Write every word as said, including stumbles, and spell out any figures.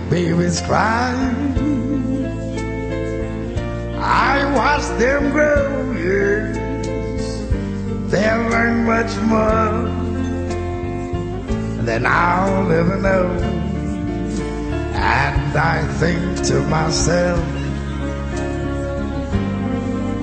babies cry. I watch them grow, yes, they'll learn much more than I'll ever know. And I think to myself,